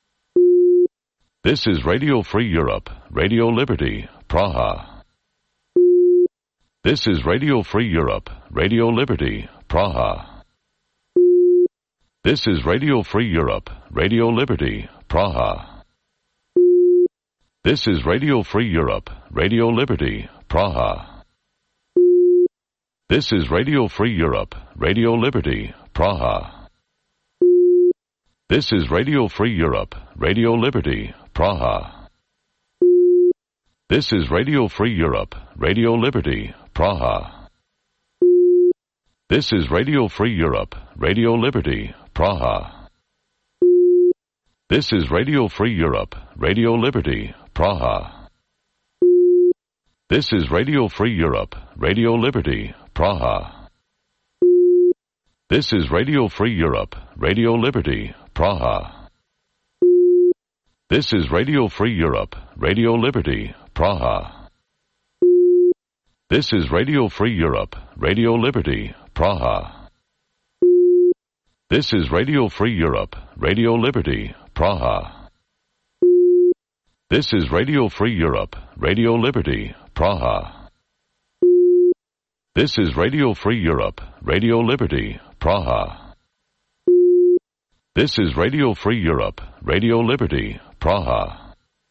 This is Radio Free Europe, Radio Liberty, Praha. This is Radio Free Europe, Radio Liberty, Praha. This is Radio Free Europe, Radio Liberty, Praha. This is Radio Free Europe, Radio Liberty, Praha. This is Radio Free Europe, Radio Liberty, Praha. This is Radio Free Europe, Radio Liberty, Praha. This is Radio Free Europe, Radio Liberty, Praha. This is Radio Free Europe, Radio Liberty, Praha. This is Radio Free Europe, Radio Liberty, Praha. This is Radio Free Europe, Radio Liberty, Praha. This is Radio Free Europe, Radio Liberty, Praha. This is Radio Free Europe, Radio Liberty, Praha. This is Radio Free Europe, Radio Liberty, Praha. This is Radio Free Europe, Radio Liberty, Praha. This is Radio Free Europe, Radio Liberty, Praha. This is Radio Free Europe, Radio Liberty, Praha. This is Radio Free Europe, Radio Liberty, Praha.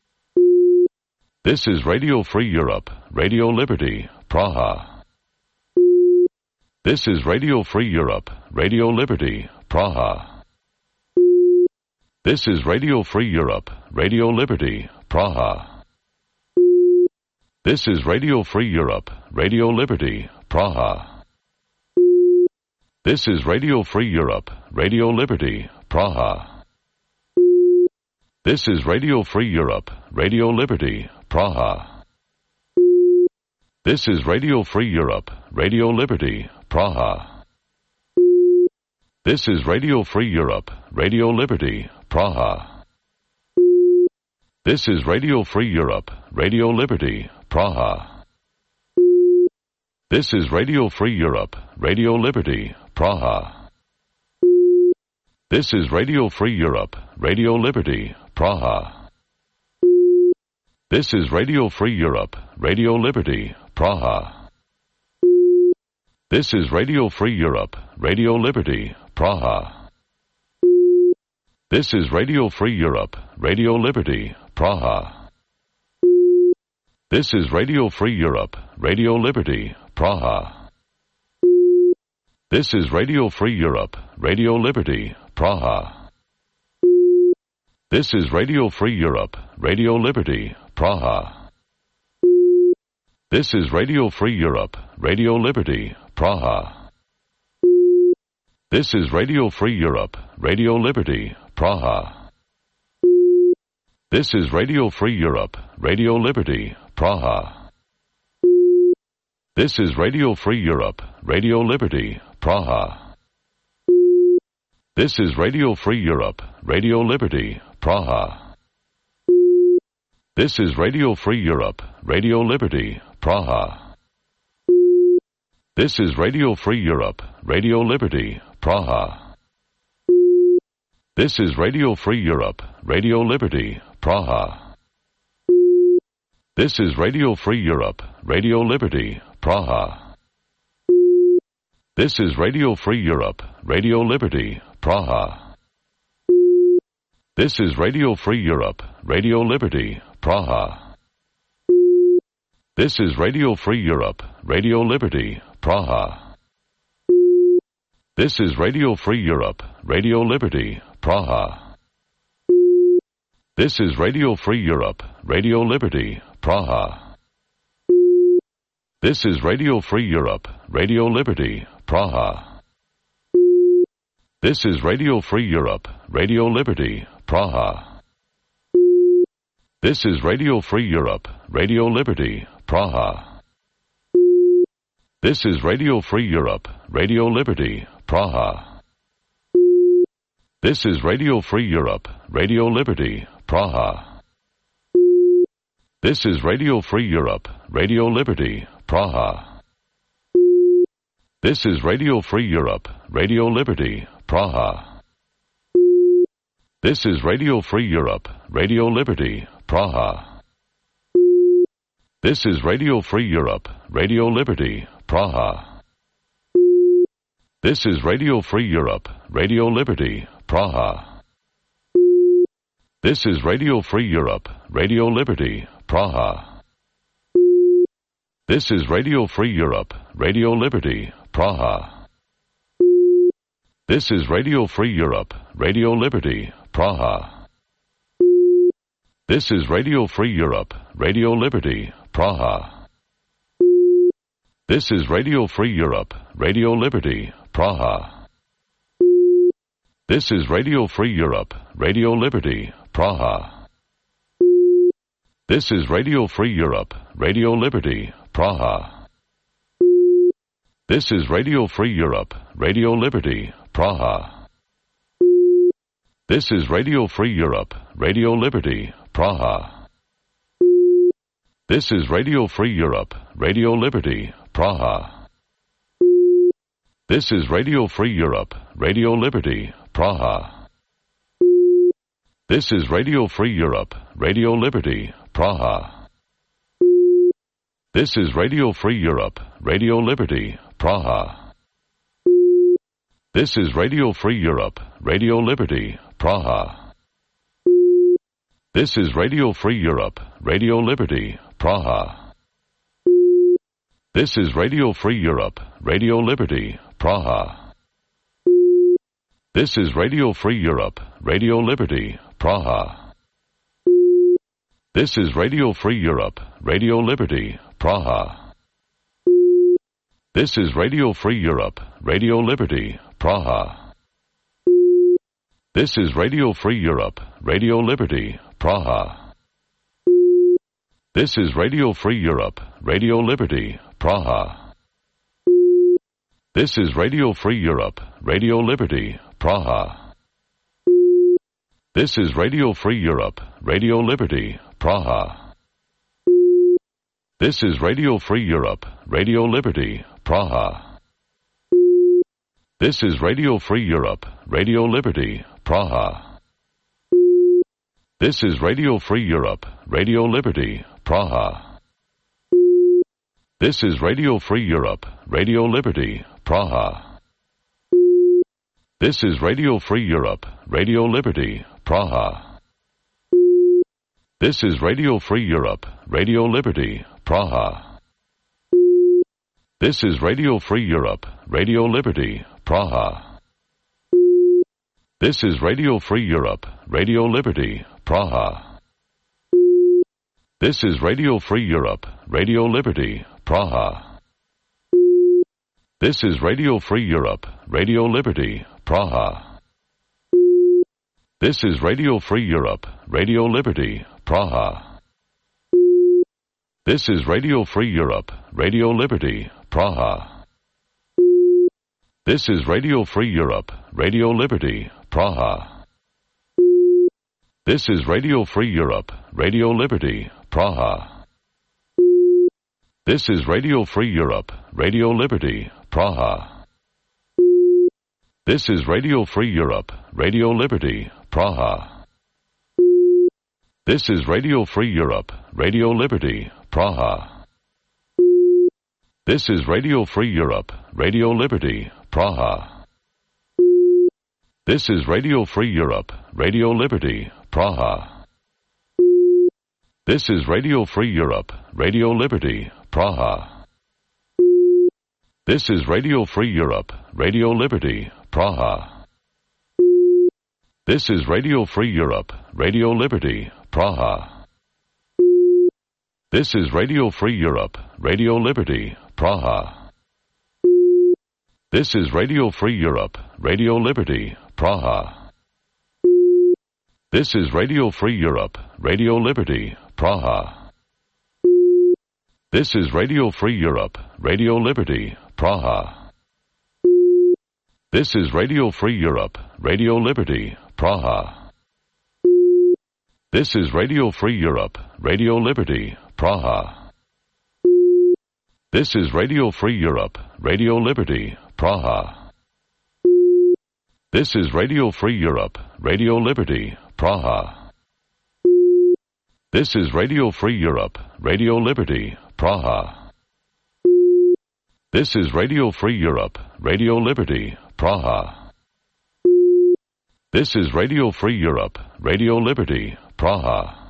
This is Radio Free Europe, Radio Liberty, Praha. This is Radio Free Europe, Radio Liberty, Praha. This is Radio Free Europe, Radio Liberty, Praha. This is Radio Free Europe, Radio Liberty, Praha. This is Radio Free Europe, Radio Liberty, Praha. This is Radio Free Europe, Radio Liberty, Praha. This is Radio Free Europe, Radio Liberty, Praha. This is Radio Free Europe, Radio Liberty, Praha. This is Radio Free Europe, Radio Liberty, Praha. This is Radio Free Europe, Radio Liberty, Praha. This is Radio Free Europe, Radio Liberty, Praha. This is Radio Free Europe, Radio Liberty, Praha. This is Radio Free Europe, Radio Liberty, Praha. This is Radio Free Europe, Radio Liberty, Praha. This is Radio Free Europe, Radio Liberty, Praha. This is Radio Free Europe, Radio Liberty, Praha. This is Radio Free Europe, Radio Liberty, Praha. This is Radio Free Europe, Radio Liberty, Praha. This is Radio Free Europe, Radio Liberty, Praha. This is Radio Free Europe, Radio Liberty, Praha. This is Radio Free Europe, Radio Liberty, Praha. This is Radio Free Europe, Radio Liberty, Praha. This is Radio Free Europe, Radio Liberty, Praha. This is Radio Free Europe, Radio Liberty, Praha. This is Radio Free Europe, Radio Liberty, Praha. This is Radio Free Europe, Radio Liberty, Praha. This is Radio Free Europe, Radio Liberty, Praha. This is Radio Free Europe, Radio Liberty, Praha. This is Radio Free Europe, Radio Liberty, Praha. This is Radio Free Europe, Radio Liberty, Praha. This is Radio Free Europe, Radio Liberty, Praha. This is Radio Free Europe, Radio Liberty, Praha. This is Radio Free Europe, Radio Liberty, Praha. This is Radio Free Europe, Radio Liberty, Praha. This is Radio Free Europe, Radio Liberty, Praha. This is Radio Free Europe, Radio Liberty, Praha. This is Radio Free Europe, Radio Liberty, Praha. This is Radio Free Europe, Radio Liberty, Praha. This is Radio Free Europe, Radio Liberty, Praha. This is Radio Free Europe, Radio Liberty, Praha. This is Radio Free Europe, Radio Liberty, Praha. This is Radio Free Europe, Radio Liberty, Praha. This is Radio Free Europe, Radio Liberty, Praha. This is Radio Free Europe, Radio Liberty, Praha. This is Radio Free Europe, Radio Liberty, Praha. This is Radio Free Europe, Radio Liberty, Praha. This is Radio Free Europe, Radio Liberty, Praha. This is Radio Free Europe, Radio Liberty, Praha. This is Radio Free Europe, Radio Liberty, Praha. This is Radio Free Europe, Radio Liberty, Praha. This is Radio Free Europe, Radio Liberty, Praha. This is Radio Free Europe, Radio Liberty, Praha. This is Radio Free Europe, Radio Liberty, Praha. This is Radio Free Europe, Radio Liberty, Praha. This is Radio Free Europe, Radio Liberty, Praha. This is Radio Free Europe, Radio Liberty, Praha. This is Radio Free Europe, Radio Liberty, Praha. This is Radio Free Europe, Radio Liberty, Praha. This is Radio Free Europe, Radio Liberty, Praha. This is Radio Free Europe, Radio Liberty, Praha. This is Radio Free Europe, Radio Liberty, Praha. This is Radio Free Europe, Radio Liberty, Praha. This is Radio Free Europe, Radio Liberty, Praha. This is Radio Free Europe, Radio Liberty, Praha. This is Radio Free Europe, Radio Liberty, Praha. This is Radio Free Europe, Radio Liberty, Praha. This is Radio Free Europe, Radio Liberty, Praha. This is Radio Free Europe, Radio Liberty, Praha. This is Radio Free Europe, Radio Liberty, Praha. This is Radio Free Europe, Radio Liberty, Praha. This is Radio Free Europe, Radio Liberty, Praha. This is Radio Free Europe, Radio Liberty, Praha. This is Radio Free Europe, Radio Liberty, Praha. This is Radio Free Europe, Radio Liberty, Praha. This is Radio Free Europe, Radio Liberty, Praha. This is Radio Free Europe, Radio Liberty, Praha. This is Radio Free Europe, Radio Liberty, Praha. This is Radio Free Europe, Radio Liberty, Praha. This is Radio Free Europe, Radio Liberty, Praha. This is Radio Free Europe, Radio Liberty, Praha. This is Radio Free Europe, Radio Liberty, Praha. This is Radio Free Europe, Radio Liberty, Praha. This is Radio Free Europe, Radio Liberty, Praha. This is Radio Free Europe, Radio Liberty, Praha. This is Radio Free Europe, Radio Liberty, Praha. This is Radio Free Europe, Radio Liberty, Praha. This is Radio Free Europe, Radio Liberty, Praha. This is Radio Free Europe, Radio Liberty, Praha. This is Radio Free Europe, Radio Liberty, Praha. This is Radio Free Europe, Radio Liberty, Praha. This is Radio Free Europe, Radio Liberty, Praha. This is Radio Free Europe, Radio Liberty, Praha. This is Radio Free Europe, Radio Liberty, Praha. This is Radio Free Europe, Radio Liberty, Praha. This is Radio Free Europe, Radio Liberty, Praha. This is Radio Free Europe, Radio Liberty, Praha. This is Radio Free Europe, Radio Liberty, Praha.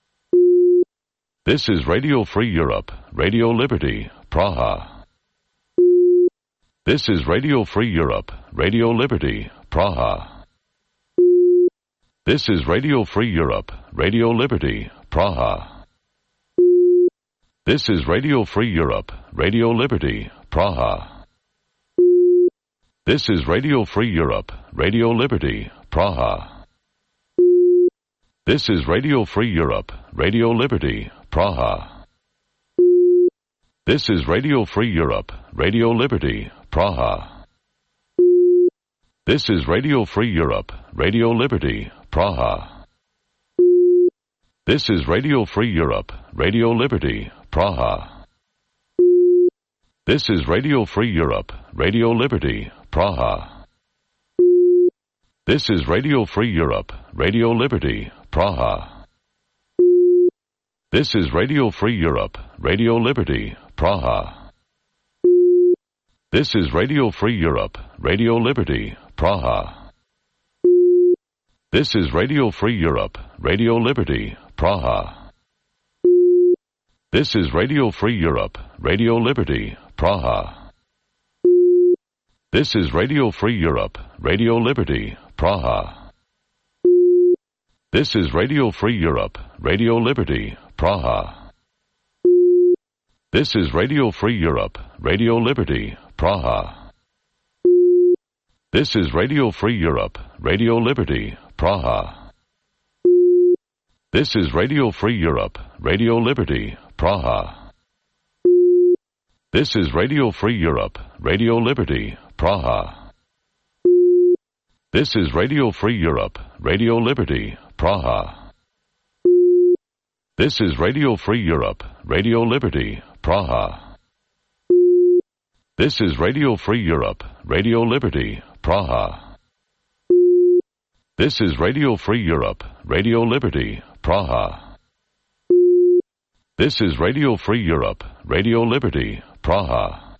This is Radio Free Europe, Radio Liberty, Praha. This is Radio Free Europe, Radio Liberty, Praha. This is Radio Free Europe, Radio Liberty, Praha. This is Radio Free Europe, Radio Liberty, Praha. This is Radio Free Europe, Radio Liberty, Praha. This is Radio Free Europe, Radio Liberty, Praha. This is Radio Free Europe, Radio Liberty, Praha. This is Radio Free Europe, Radio Liberty, Praha. This is Radio Free Europe, Radio Liberty, Praha. This is Radio Free Europe, Radio Liberty, Praha. This is Radio Free Europe, Radio Liberty, Praha. This is Radio Free Europe, Radio Liberty, Praha. This is Radio Free Europe, Radio Liberty, Praha. This is Radio Free Europe, Radio Liberty, Praha. This is Radio Free Europe, Radio Liberty, Praha. This is Radio Free Europe, Radio Liberty, Praha. This is Radio Free Europe, Radio Liberty, Praha. This is Radio Free Europe, Radio Liberty, Praha. This is Radio Free Europe, Radio Liberty, Praha. This is Radio Free Europe, Radio Liberty, Praha. This is Radio Free Europe, Radio Liberty, Praha. This is Radio Free Europe, Radio Liberty, Praha. This is Radio Free Europe, Radio Liberty, Praha. This is Radio Free Europe, Radio Liberty, Praha. This is Radio Free Europe, Radio Liberty, Praha. This is Radio Free Europe, Radio Liberty, Praha.